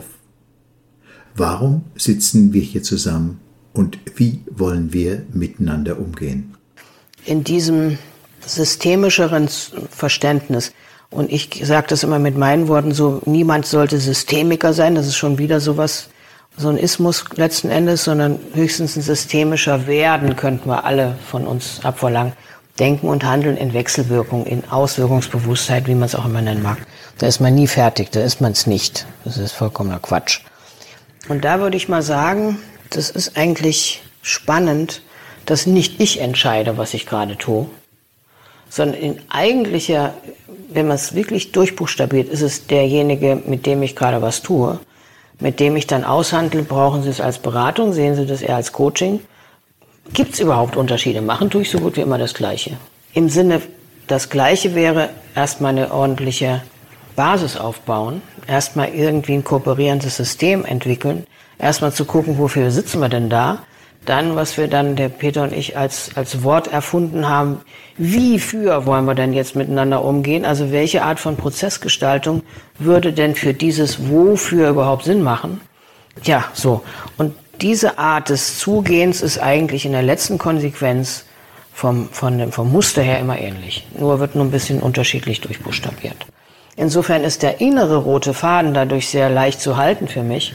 Warum sitzen wir hier zusammen und wie wollen wir miteinander umgehen? In diesem systemischeren Verständnis, und ich sage das immer mit meinen Worten so, niemand sollte Systemiker sein, das ist schon wieder sowas, so ein Ismus letzten Endes, sondern höchstens ein systemischer Werden könnten wir alle von uns abverlangen. Denken und Handeln in Wechselwirkung, in Auswirkungsbewusstheit, wie man es auch immer nennen mag. Da ist man nie fertig, da ist man es nicht. Das ist vollkommener Quatsch. Und da würde ich mal sagen, das ist eigentlich spannend, dass nicht ich entscheide, was ich gerade tue, sondern in eigentlicher, wenn man es wirklich durchbuchstabiert, ist es derjenige, mit dem ich gerade was tue, mit dem ich dann aushandle. Brauchen Sie es als Beratung, sehen Sie das eher als Coaching? Gibt es überhaupt Unterschiede? Machen tue ich so gut wie immer das Gleiche. Im Sinne, das Gleiche wäre erstmal eine ordentliche Basis aufbauen, erstmal irgendwie ein kooperierendes System entwickeln, erstmal zu gucken, wofür sitzen wir denn da, dann, was wir dann, der Peter und ich, als Wort erfunden haben, wie für wollen wir denn jetzt miteinander umgehen, also welche Art von Prozessgestaltung würde denn für dieses Wofür überhaupt Sinn machen? Ja, so. Und diese Art des Zugehens ist eigentlich in der letzten Konsequenz vom Muster her immer ähnlich. Nur wird nur ein bisschen unterschiedlich durchbuchstabiert. Insofern ist der innere rote Faden dadurch sehr leicht zu halten für mich.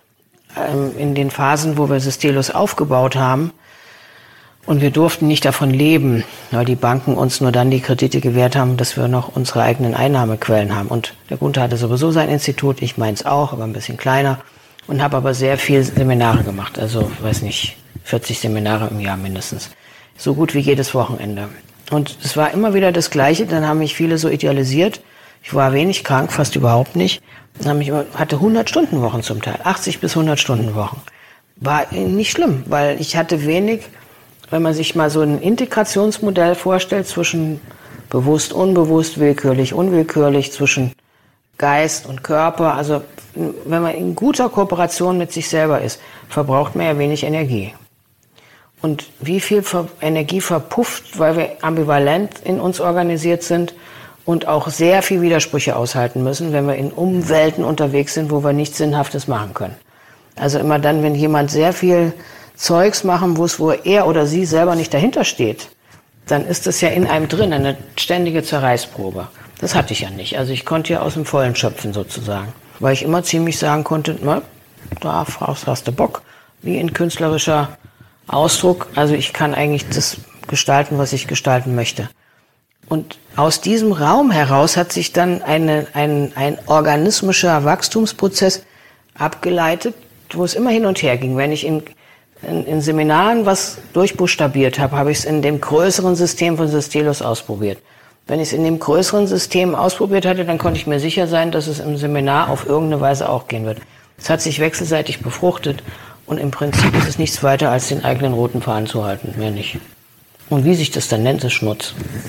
In den Phasen, wo wir Systelus aufgebaut haben und wir durften nicht davon leben, weil die Banken uns nur dann die Kredite gewährt haben, dass wir noch unsere eigenen Einnahmequellen haben. Und der Gunther hatte sowieso sein Institut, ich meins auch, aber ein bisschen kleiner. Und habe aber sehr viel Seminare gemacht, also, weiß nicht, 40 Seminare im Jahr mindestens. So gut wie jedes Wochenende. Und es war immer wieder das Gleiche, dann haben mich viele so idealisiert. Ich war wenig krank, fast überhaupt nicht. Hatte 100-Stunden-Wochen zum Teil, 80 bis 100-Stunden-Wochen. War nicht schlimm, weil ich hatte wenig, wenn man sich mal so ein Integrationsmodell vorstellt, zwischen bewusst, unbewusst, willkürlich, unwillkürlich, zwischen Geist und Körper. Also wenn man in guter Kooperation mit sich selber ist, verbraucht man ja wenig Energie. Und wie viel Energie verpufft, weil wir ambivalent in uns organisiert sind und auch sehr viel Widersprüche aushalten müssen, wenn wir in Umwelten unterwegs sind, wo wir nichts Sinnhaftes machen können. Also immer dann, wenn jemand sehr viel Zeugs machen muss, wo er oder sie selber nicht dahinter steht, dann ist das ja in einem drin, eine ständige Zerreißprobe. Das hatte ich ja nicht. Also ich konnte ja aus dem Vollen schöpfen sozusagen. Weil ich immer ziemlich sagen konnte, na, da hast du Bock, wie in künstlerischer Ausdruck. Also ich kann eigentlich das gestalten, was ich gestalten möchte. Und aus diesem Raum heraus hat sich dann ein organismischer Wachstumsprozess abgeleitet, wo es immer hin und her ging. Wenn ich in Seminaren was durchbuchstabiert habe, habe ich es in dem größeren System von Sistelius ausprobiert. Wenn ich es in dem größeren System ausprobiert hatte, dann konnte ich mir sicher sein, dass es im Seminar auf irgendeine Weise auch gehen wird. Es hat sich wechselseitig befruchtet und im Prinzip ist es nichts weiter, als den eigenen roten Faden zu halten, mehr nicht. Und wie sich das dann nennt, ist Schmutz.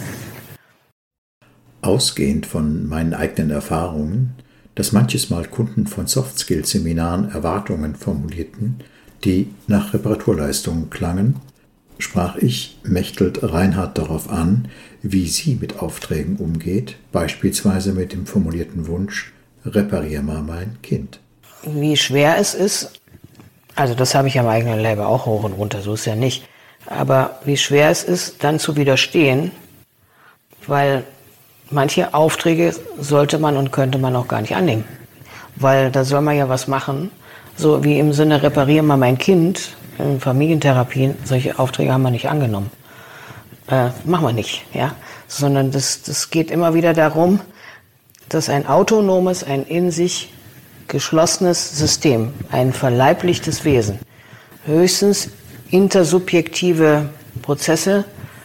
Ausgehend von meinen eigenen Erfahrungen, dass manches Mal Kunden von Soft-Skills-Seminaren Erwartungen formulierten, die nach Reparaturleistungen klangen, sprach ich Mechthild Reinhardt darauf an, wie sie mit Aufträgen umgeht, beispielsweise mit dem formulierten Wunsch, reparier mal mein Kind. Wie schwer es ist, also das habe ich am eigenen Leibe auch hoch und runter, so ist ja nicht, aber wie schwer es ist, dann zu widerstehen, weil manche Aufträge sollte man und könnte man auch gar nicht annehmen, weil da soll man ja was machen, so wie im Sinne reparier mal mein Kind. In Familientherapien, solche Aufträge haben wir nicht angenommen. Machen wir nicht, ja. Sondern das geht immer wieder darum, dass ein autonomes, ein in sich geschlossenes System, ein verleiblichtes Wesen, höchstens intersubjektive Prozesse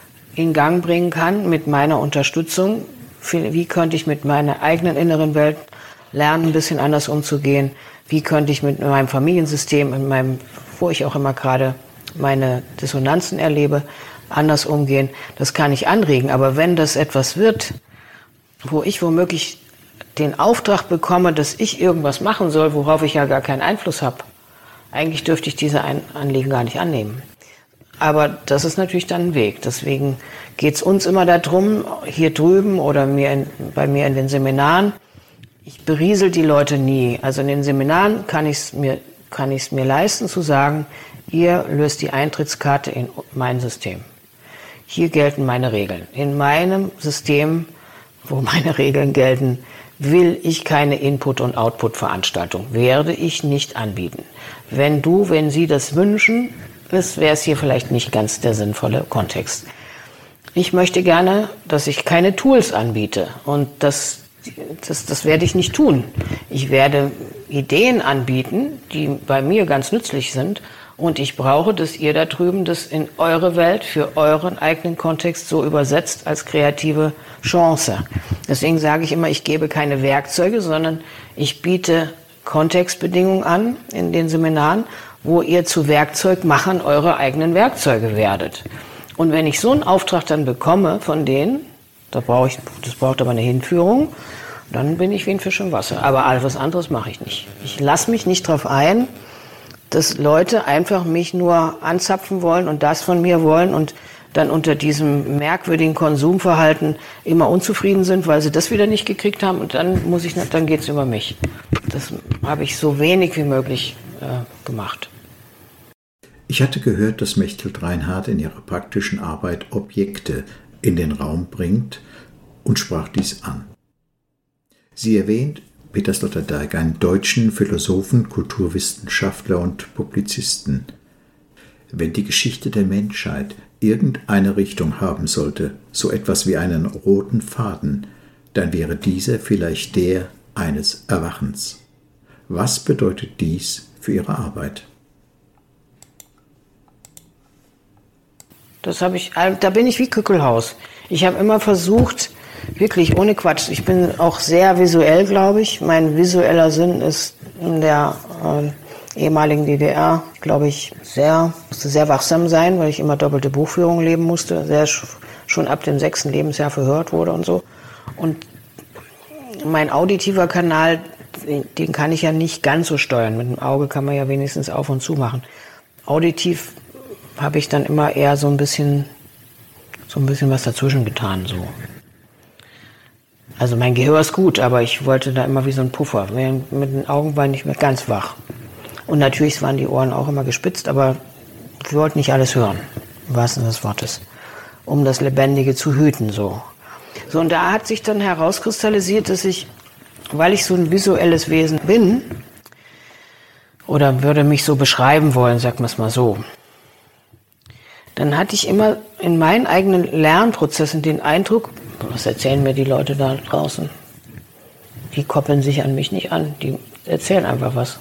in Gang bringen kann mit meiner Unterstützung. Wie könnte ich mit meiner eigenen inneren Welt lernen, ein bisschen anders umzugehen? Wie könnte ich mit meinem Familiensystem, wo ich auch immer gerade meine Dissonanzen erlebe, anders umgehen? Das kann ich anregen. Aber wenn das etwas wird, wo ich womöglich den Auftrag bekomme, dass ich irgendwas machen soll, worauf ich ja gar keinen Einfluss habe, eigentlich dürfte ich diese Anliegen gar nicht annehmen. Aber das ist natürlich dann ein Weg. Deswegen geht es uns immer darum, hier drüben oder bei mir in den Seminaren, ich beriesel die Leute nie. Also in den Seminaren kann ich es mir leisten zu sagen, ihr löst die Eintrittskarte in mein System. Hier gelten meine Regeln. In meinem System, wo meine Regeln gelten, will ich keine Input- und Output-Veranstaltung. Werde ich nicht anbieten. Wenn Sie das wünschen, wäre es hier vielleicht nicht ganz der sinnvolle Kontext. Ich möchte gerne, dass ich keine Tools anbiete und das werde ich nicht tun. Ich werde Ideen anbieten, die bei mir ganz nützlich sind und ich brauche, dass ihr da drüben das in eure Welt, für euren eigenen Kontext so übersetzt als kreative Chance. Deswegen sage ich immer, ich gebe keine Werkzeuge, sondern ich biete Kontextbedingungen an in den Seminaren, wo ihr zu Werkzeugmachern eure eigenen Werkzeuge werdet. Und wenn ich so einen Auftrag dann bekomme von denen, das braucht aber eine Hinführung, dann bin ich wie ein Fisch im Wasser. Aber alles was anderes mache ich nicht. Ich lasse mich nicht darauf ein, dass Leute einfach mich nur anzapfen wollen und das von mir wollen und dann unter diesem merkwürdigen Konsumverhalten immer unzufrieden sind, weil sie das wieder nicht gekriegt haben und dann geht's über mich. Das habe ich so wenig wie möglich gemacht. Ich hatte gehört, dass Mechthild Reinhardt in ihrer praktischen Arbeit Objekte in den Raum bringt und sprach dies an. Sie erwähnt Peter Sloterdijk, einen deutschen Philosophen, Kulturwissenschaftler und Publizisten. Wenn die Geschichte der Menschheit irgendeine Richtung haben sollte, so etwas wie einen roten Faden, dann wäre dieser vielleicht der eines Erwachens. Was bedeutet dies für Ihre Arbeit? Da bin ich wie Kückelhaus. Ich habe immer versucht, wirklich ohne Quatsch, ich bin auch sehr visuell, glaube ich. Mein visueller Sinn ist in der ehemaligen DDR, glaube ich, musste sehr wachsam sein, weil ich immer doppelte Buchführung leben musste, schon ab dem 6. Lebensjahr verhört wurde und so. Und mein auditiver Kanal, den kann ich ja nicht ganz so steuern. Mit dem Auge kann man ja wenigstens auf und zu machen. Auditiv habe ich dann immer eher so ein bisschen was dazwischen getan, so. Also mein Gehör ist gut, aber ich wollte da immer wie so ein Puffer. Mit den Augen war ich nicht mehr ganz wach. Und natürlich waren die Ohren auch immer gespitzt, aber wir wollten nicht alles hören, im wahrsten Sinne des Wortes, um das Lebendige zu hüten, so. So, und da hat sich dann herauskristallisiert, dass ich, weil ich so ein visuelles Wesen bin, oder würde mich so beschreiben wollen, sagen wir es mal so, dann hatte ich immer in meinen eigenen Lernprozessen den Eindruck, was erzählen mir die Leute da draußen? Die koppeln sich an mich nicht an, die erzählen einfach was.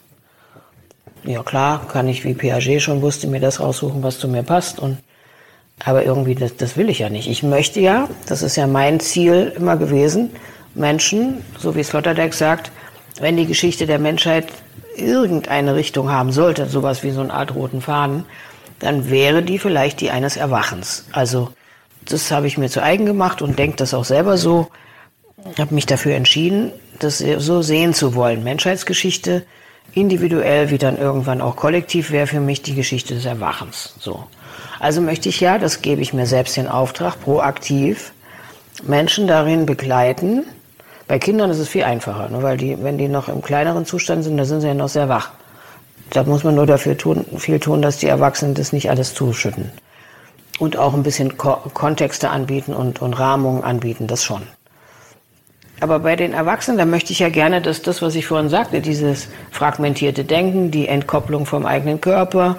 Ja klar, kann ich, wie Piaget schon wusste, mir das raussuchen, was zu mir passt. Aber irgendwie, das will ich ja nicht. Ich möchte ja, das ist ja mein Ziel immer gewesen, Menschen, so wie Sloterdijk sagt, wenn die Geschichte der Menschheit irgendeine Richtung haben sollte, sowas wie so eine Art roten Faden, dann wäre die vielleicht die eines Erwachens. Also das habe ich mir zu eigen gemacht und denke das auch selber so. Habe mich dafür entschieden, das so sehen zu wollen. Menschheitsgeschichte individuell wie dann irgendwann auch kollektiv wäre für mich die Geschichte des Erwachens. So. Also möchte ich ja, das gebe ich mir selbst den Auftrag, proaktiv Menschen darin begleiten. Bei Kindern ist es viel einfacher, ne, weil wenn die noch im kleineren Zustand sind, da sind sie ja noch sehr wach. Da muss man nur dafür viel tun, dass die Erwachsenen das nicht alles zuschütten. Und auch ein bisschen Kontexte anbieten und Rahmungen anbieten, das schon. Aber bei den Erwachsenen, da möchte ich ja gerne, dass das, was ich vorhin sagte, dieses fragmentierte Denken, die Entkopplung vom eigenen Körper,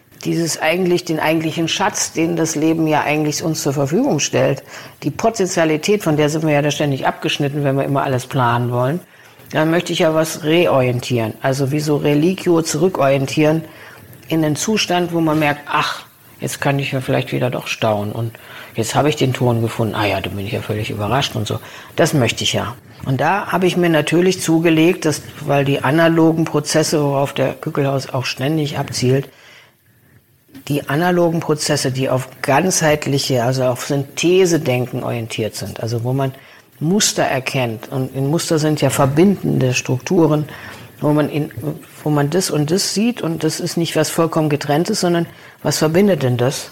den eigentlichen Schatz, den das Leben ja eigentlich uns zur Verfügung stellt, die Potentialität, von der sind wir ja da ständig abgeschnitten, wenn wir immer alles planen wollen, dann möchte ich ja was reorientieren, also wie so Religio zurückorientieren in einen Zustand, wo man merkt, ach, jetzt kann ich ja vielleicht wieder doch staunen und jetzt habe ich den Ton gefunden, ah ja, da bin ich ja völlig überrascht und so. Das möchte ich ja. Und da habe ich mir natürlich zugelegt, weil die analogen Prozesse, worauf der Kückelhaus auch ständig abzielt, die analogen Prozesse, die auf ganzheitliche, also auf Synthesedenken orientiert sind, also wo man Muster erkennt, und in Muster sind ja verbindende Strukturen, wo man das und das sieht, und das ist nicht was vollkommen Getrenntes, sondern was verbindet denn das?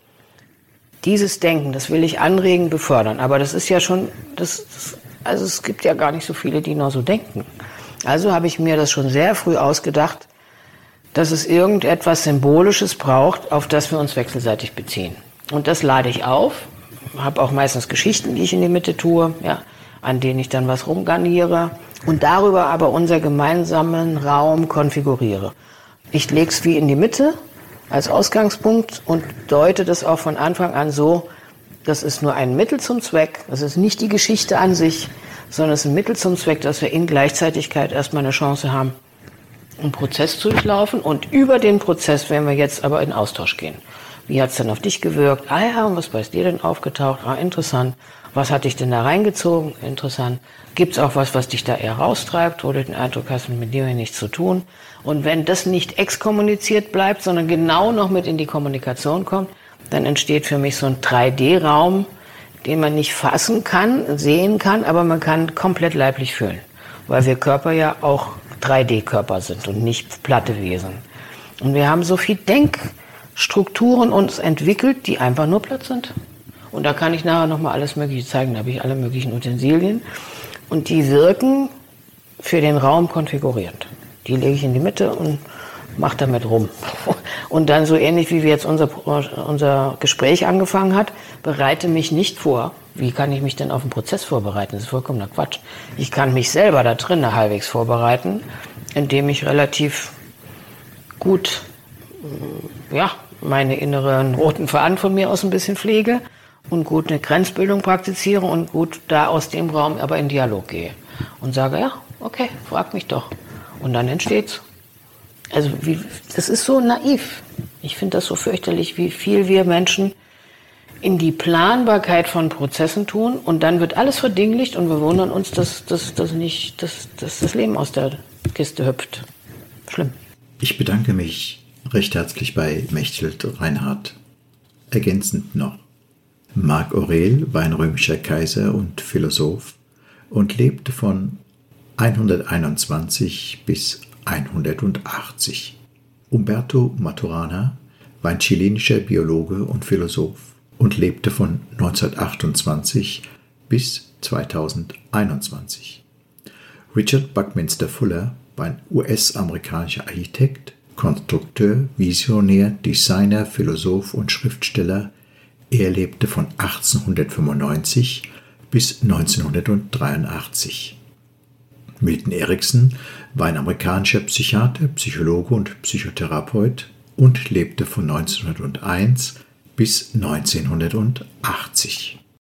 Dieses Denken, das will ich anregen, befördern, aber das ist ja schon, also es gibt ja gar nicht so viele, die noch so denken. Also habe ich mir das schon sehr früh ausgedacht, dass es irgendetwas Symbolisches braucht, auf das wir uns wechselseitig beziehen. Und das lade ich auf, habe auch meistens Geschichten, die ich in die Mitte tue, ja, an denen ich dann was rumgarniere und darüber aber unser gemeinsamen Raum konfiguriere. Ich lege es wie in die Mitte als Ausgangspunkt und deute das auch von Anfang an so, das ist nur ein Mittel zum Zweck, das ist nicht die Geschichte an sich, sondern es ist ein Mittel zum Zweck, dass wir in Gleichzeitigkeit erstmal eine Chance haben, einen Prozess zu durchlaufen, und über den Prozess werden wir jetzt aber in Austausch gehen. Wie hat es denn auf dich gewirkt? Ah ja, und was bei dir denn aufgetaucht? Ah, interessant. Was hat dich denn da reingezogen? Interessant. Gibt es auch was dich da eher raustreibt, wo du den Eindruck hast, mit dir nichts zu tun? Und wenn das nicht exkommuniziert bleibt, sondern genau noch mit in die Kommunikation kommt, dann entsteht für mich so ein 3D-Raum, den man nicht fassen kann, sehen kann, aber man kann komplett leiblich fühlen. Weil wir Körper ja auch 3D-Körper sind und nicht platte Wesen. Und wir haben so viel Denkstrukturen uns entwickelt, die einfach nur platt sind. Und da kann ich nachher nochmal alles Mögliche zeigen, da habe ich alle möglichen Utensilien. Und die wirken für den Raum konfigurierend. Die lege ich in die Mitte und mache damit rum. Und dann so ähnlich wie wir jetzt unser Gespräch angefangen hat, bereite mich nicht vor. Wie kann ich mich denn auf den Prozess vorbereiten? Das ist vollkommener Quatsch. Ich kann mich selber da drin halbwegs vorbereiten, indem ich relativ gut, ja, meine inneren roten Fahnen von mir aus ein bisschen pflege und gut eine Grenzbildung praktiziere und gut da aus dem Raum aber in Dialog gehe und sage, ja, okay, frag mich doch. Und dann entsteht's. Also das ist so naiv. Ich finde das so fürchterlich, wie viel wir Menschen in die Planbarkeit von Prozessen tun, und dann wird alles verdinglicht und wir wundern uns, dass das Leben aus der Kiste hüpft. Schlimm. Ich bedanke mich recht herzlich bei Mechthild Reinhardt. Ergänzend noch: Marc Aurel war ein römischer Kaiser und Philosoph und lebte von 121 bis 180. Umberto Maturana war ein chilenischer Biologe und Philosoph und lebte von 1928 bis 2021. Richard Buckminster Fuller war ein US-amerikanischer Architekt, Konstrukteur, Visionär, Designer, Philosoph und Schriftsteller. Er lebte von 1895 bis 1983. Milton Erickson war ein amerikanischer Psychiater, Psychologe und Psychotherapeut und lebte von 1901 bis 1980.